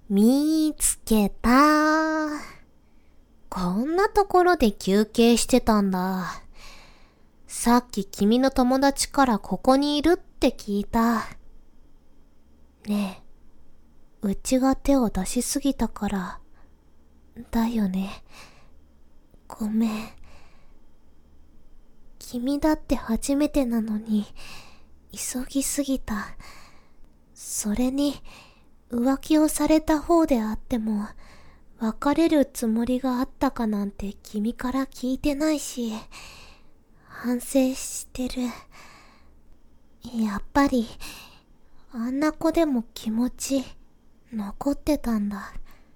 見つけた。こんなところで休憩してたんだ。さっき君の友達からここにいるって聞いた。ねえ、うちが手を出しすぎたから、だよね。ごめん。君だって初めてなのに、急ぎすぎた。それに、浮気をされた方であっても、別れるつもりがあったかなんて君から聞いてないし、反省してる。やっぱり、あんな子でも気持ち、残ってたんだ。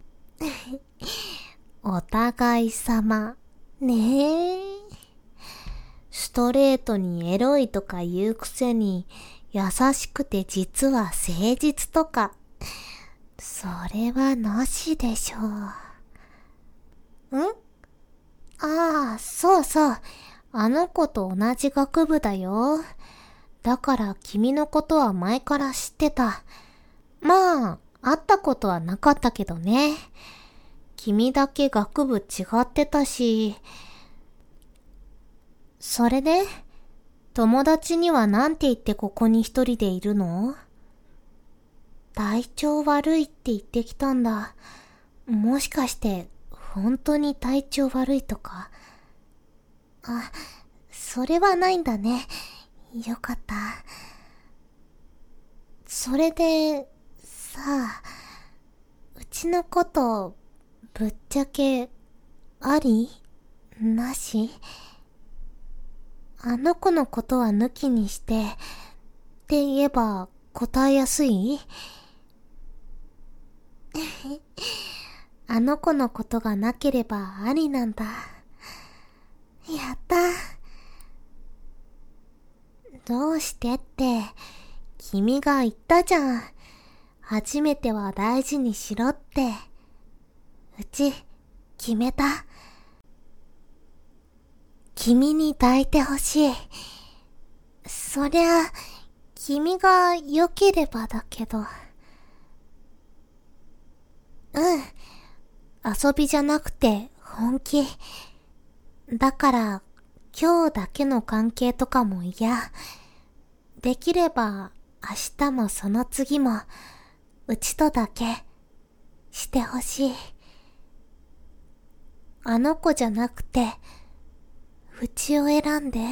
お互い様、ねえ。ストレートにエロいとか言うくせに、優しくて実は誠実とか、それはなしでしょう。ああ、そうそう。あの子と同じ学部だよ。だから君のことは前から知ってた。まあ、会ったことはなかったけどね。君だけ学部違ってたし。それで、友達にはなんて言ってここに一人でいるの？体調悪いって言ってきたんだ。もしかして、本当に体調悪いとか？あ、それはないんだね。よかった。それで、さあ、うちのこと、ぶっちゃけ、あり？なし？あの子のことは抜きにして、って言えば答えやすい？あの子のことがなければありなんだ。やった。どうしてって、君が言ったじゃん。初めては大事にしろって。うち、決めた。君に抱いてほしい。そりゃ、君が良ければだけど。遊びじゃなくて本気。だから、今日だけの関係とかも嫌。できれば、明日もその次も、うちとだけ、してほしい。あの子じゃなくて、うちを選んで。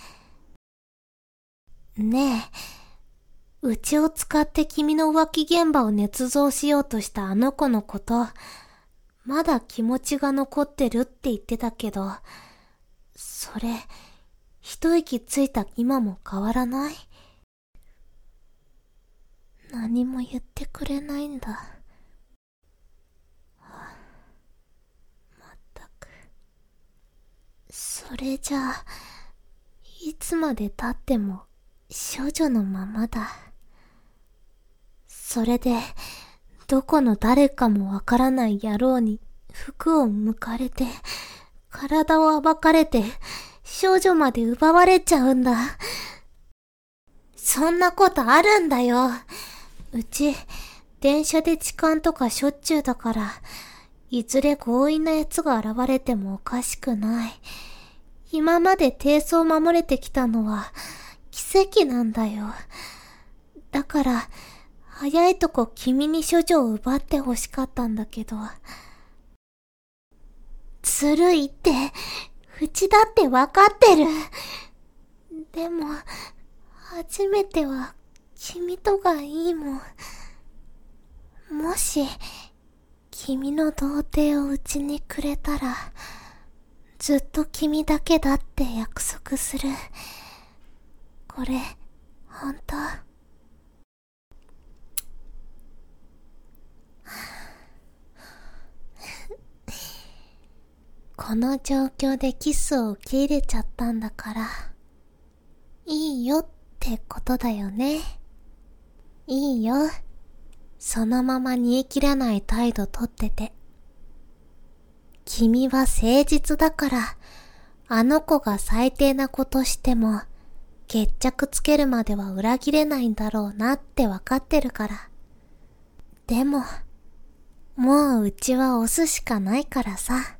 ねえ、うちを使って君の浮気現場を捏造しようとしたあの子のこと、まだ気持ちが残ってるって言ってたけど、それ、一息ついた今も変わらない？何も言ってくれないんだ。まったく。それじゃあ、いつまで経っても処女のままだ。それで、どこの誰かもわからない野郎に服を剥かれて、体を暴かれて、少女まで奪われちゃうんだ。そんなことあるんだよ。うち、電車で痴漢とかしょっちゅうだから、いずれ強引な奴が現れてもおかしくない。今まで低層を守れてきたのは、奇跡なんだよ。だから、早いとこ君に処女を奪って欲しかったんだけど。ずるいって、うちだってわかってる。でも、初めては君とがいいもん。もし、君の童貞をうちにくれたら、ずっと君だけだって約束する。これ、本当？この状況でキスを受け入れちゃったんだから、いいよってことだよね。いいよ。そのまま煮え切らない態度とってて。君は誠実だから、あの子が最低なことしても、決着つけるまでは裏切れないんだろうなってわかってるから。でも、 もううちは押すしかないからさ。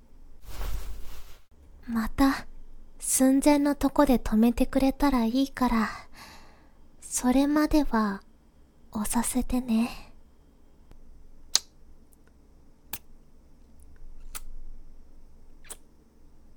また、寸前のとこで止めてくれたらいいから、それまでは、押させてね。